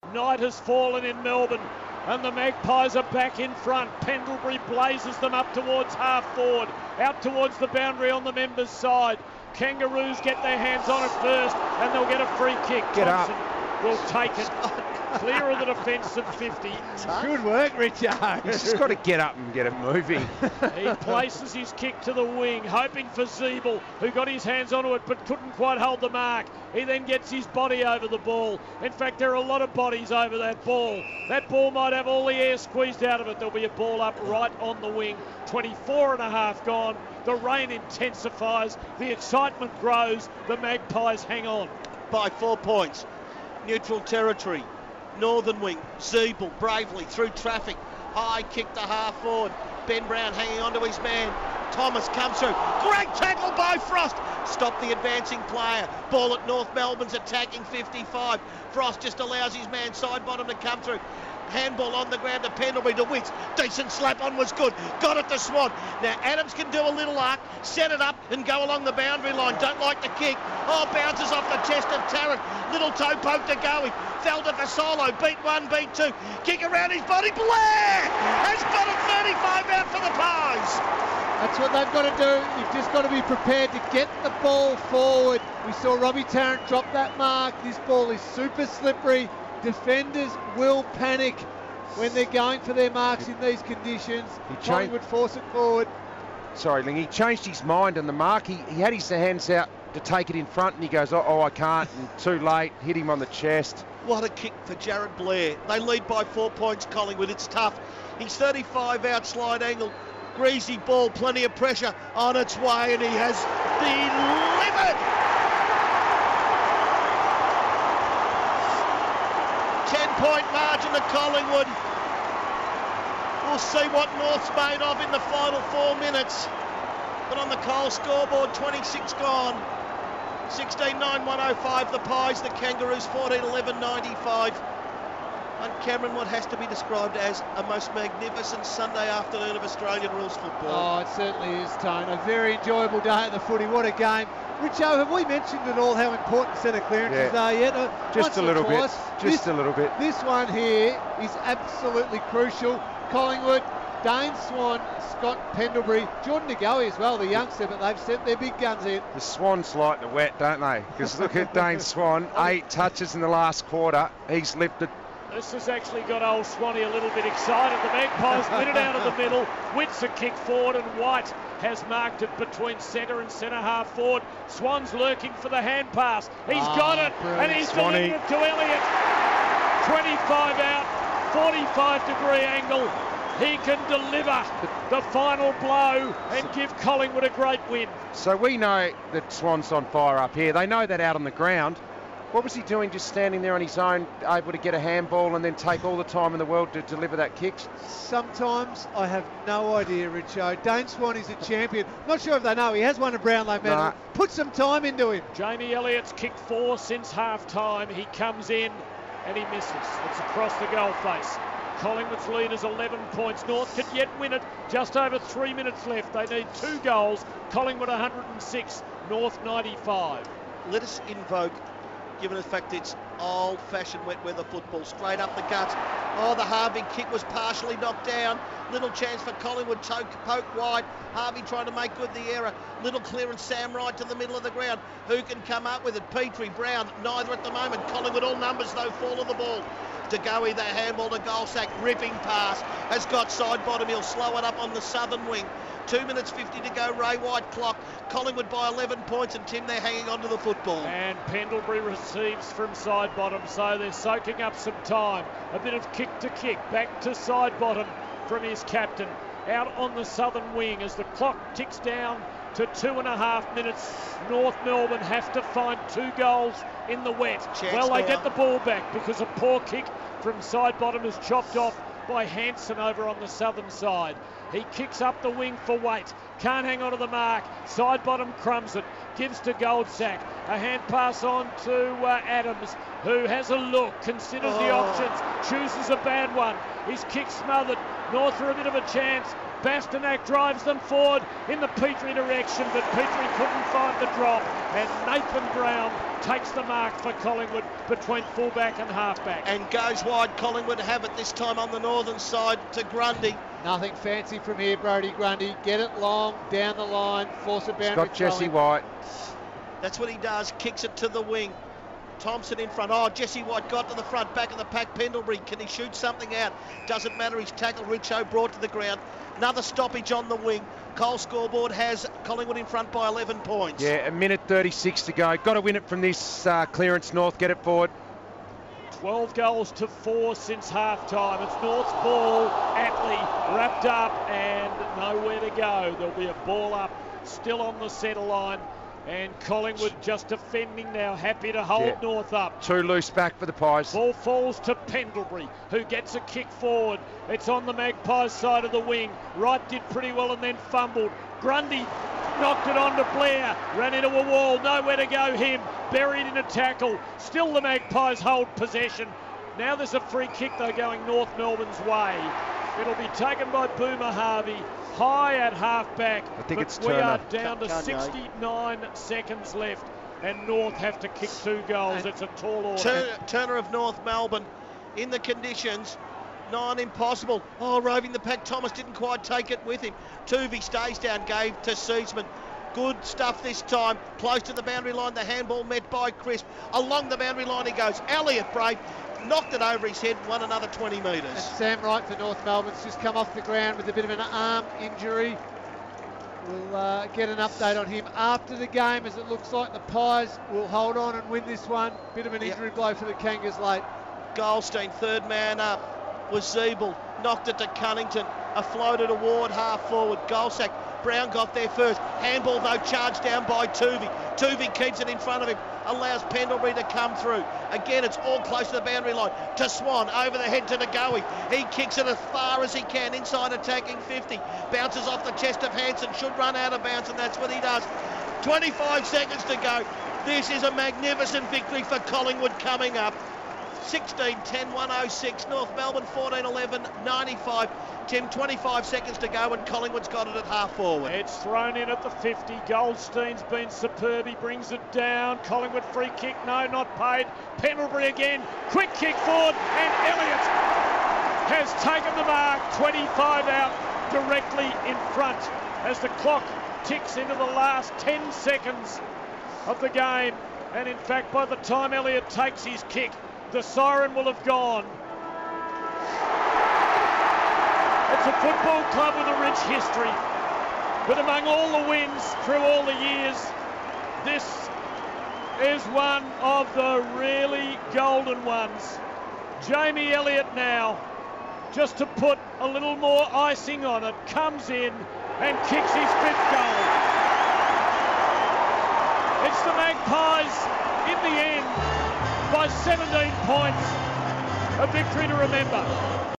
Night has fallen in Melbourne, and the Magpies are back in front. Pendlebury blazes them up towards half forward, out towards the boundary on the members' side. Kangaroos get their hands on it first, and they'll get a free kick. Get Thompson up. will take it. Clear of the defence of 50. Good work, Richard. He's just got to get up and get it moving. He places his kick to the wing, hoping for Zeeble, who got his hands onto it but couldn't quite hold the mark. He then gets his body over the ball. In fact, there are a lot of bodies over that ball. That ball might have all the air squeezed out of it. There'll be a ball up right on the wing. 24 and a half gone. The rain intensifies. The excitement grows. The Magpies hang on. By 4 points. Neutral territory. Northern wing, Zeeble bravely through traffic, high kick to half forward, Ben Brown hanging onto his man, Thomas comes through, great tackle by Frost, stop the advancing player, ball at North Melbourne's attacking 55, Frost just allows his man side bottom to come through, handball on the ground to Pendlebury to Wicks, decent slap on was good, got it to Swan, now Adams can do a little arc, set it up and go along the boundary line, don't like the kick, bounces off the chest of Tarrant, little toe poke to Goey, fell to Fasolo, beat one, beat two, kick around his body, Blair has got a 35 out for the Pies. That's what they've got to do. You've just got to be prepared to get the ball forward. We saw Robbie Tarrant drop that mark. This ball is super slippery. Defenders will panic when they're going for their marks in these conditions. Collingwood force it forward. Sorry, Ling, he changed his mind on the mark. He had his hands out to take it in front and he goes, oh, I can't, and too late, hit him on the chest. What a kick for Jared Blair. They lead by 4 points, Collingwood. It's tough. He's 35 out, slide angle. Greasy ball, plenty of pressure on its way, and he has delivered. 10-point margin to Collingwood. We'll see what North's made of in the final 4 minutes. But on the Coles scoreboard, 26 gone. 16-9-105 the Pies, the Kangaroos 14-11-95. And Cameron, what has to be described as a most magnificent Sunday afternoon of Australian rules football. Oh, it certainly is, Tone. A very enjoyable day at the footy. What a game. Richo, have we mentioned at all how important centre clearances are yet? Just a little bit. Just a little bit. This one here is absolutely crucial. Collingwood, Dane Swan, Scott Pendlebury, Jordan Ngoe as well, the youngster, but they've sent their big guns in. The Swans like the wet, don't they? Because look at Dane Swan, 8 touches in the last quarter. He's lifted. This has actually got old Swanee a little bit excited. The Magpies win it out of the middle. Wits a kick forward, and White has marked it between centre and centre half forward. Swan's lurking for the hand pass. He's got it, and he's delivered it to Elliott. 25 out, 45-degree angle. He can deliver the final blow and give Collingwood a great win. So we know that Swan's on fire up here. They know that out on the ground. What was he doing just standing there on his own, able to get a handball and then take all the time in the world to deliver that kick? Sometimes I have no idea, Richo. Dane Swan is a champion. Not sure if they know. He has won a Brownlow medal. Nah. Put some time into him. Jamie Elliott's kicked 4 since half-time. He comes in and he misses. It's across the goal face. Collingwood's lead is 11 points. North could yet win it. Just over 3 minutes left. They need 2 goals. Collingwood 106, North 95. Let us invoke, given the fact it's old-fashioned wet weather football, straight up the guts. Oh, the Harvey kick was partially knocked down. Little chance for Collingwood, poke wide. Harvey trying to make good the error. Little clearance, Sam Wright to the middle of the ground. Who can come up with it? Petrie, Brown, neither at the moment. Collingwood all numbers though, fall of the ball. De Goey, the handball to Goldsack, ripping pass, has got side bottom, he'll slow it up on the southern wing. 2 minutes 50 to go, Ray White clock. Collingwood by 11 points, and Tim, they're hanging on to the football. And Pendlebury receives from side bottom, so they're soaking up some time. A bit of kick to kick, back to side bottom from his captain. Out on the southern wing as the clock ticks down to 2.5 minutes. North Melbourne have to find 2 goals in the wet. Well, they get the ball back because a poor kick from side bottom is chopped off by Hanson over on the southern side. He kicks up the wing for Waite. Can't hang on to the mark. Side bottom crumbs it. Gives to Goldsack. A hand pass on to Adams, who has a look, considers the options, chooses a bad one. His kick smothered. North are a bit of a chance. Bastanak drives them forward in the Petrie direction, but Petrie couldn't find the drop, and Nathan Brown takes the mark for Collingwood between fullback and halfback. And goes wide. Collingwood have it this time on the northern side to Grundy. Nothing fancy from here, Brodie Grundy. Get it long, down the line, force a boundary. He's got Jesse White. That's what he does, kicks it to the wing. Thompson in front. Oh, Jesse White got to the front, back of the pack. Pendlebury, can he shoot something out? Doesn't matter, he's tackled. Richo brought to the ground. Another stoppage on the wing. Cole scoreboard has Collingwood in front by 11 points. Yeah, a minute 36 to go. Got to win it from this clearance, North. Get it forward. 12 goals to 4 since half-time. It's North's ball. Atley wrapped up and nowhere to go. There'll be a ball up still on the centre line. And Collingwood just defending now, happy to hold North up. Too loose back for the Pies. Ball falls to Pendlebury, who gets a kick forward. It's on the Magpies side of the wing. Wright did pretty well and then fumbled. Grundy knocked it on to Blair, ran into a wall, nowhere to go him, buried in a tackle. Still the Magpies hold possession. Now there's a free kick though going North Melbourne's way. It'll be taken by Boomer Harvey, high at half-back. I think it's Turner. We are down to Kanye. 69 seconds left, and North have to kick 2 goals. It's a tall order. Turner of North Melbourne in the conditions. 9 impossible. Oh, roving the pack. Thomas didn't quite take it with him. Tuvey stays down, gave to Seedsman. Good stuff this time. Close to the boundary line. The handball met by Crisp. Along the boundary line he goes. Elliott Brave knocked it over his head, won another 20 metres. And Sam Wright for North Melbourne's just come off the ground with a bit of an arm injury. We'll get an update on him after the game, as it looks like the Pies will hold on and win this one. Bit of an injury blow for the Kangas late. Goldstein, third man up, was Zeeble. Knocked it to Cunnington. A floater toward half forward. Goldsack. Brown got there first. Handball though charged down by Tuvey. Tuvey keeps it in front of him. Allows Pendlebury to come through. Again, it's all close to the boundary line. To Swan, over the head to Ngoe. He kicks it as far as he can, inside attacking 50. Bounces off the chest of Hanson, should run out of bounds, and that's what he does. 25 seconds to go. This is a magnificent victory for Collingwood coming up. 16-10, 106. North Melbourne 14-11, 95. Tim, 25 seconds to go and Collingwood's got it at half forward. It's thrown in at the 50. Goldstein's been superb. He brings it down. Collingwood free kick. No, not paid. Pendlebury again. Quick kick forward and Elliott has taken the mark. 25 out directly in front as the clock ticks into the last 10 seconds of the game. And in fact, by the time Elliott takes his kick, the siren will have gone. It's a football club with a rich history, but among all the wins through all the years, this is one of the really golden ones. Jamie Elliott now, just to put a little more icing on it, comes in and kicks his 5th goal. It's the Magpies in the end by 17 points, a victory to remember.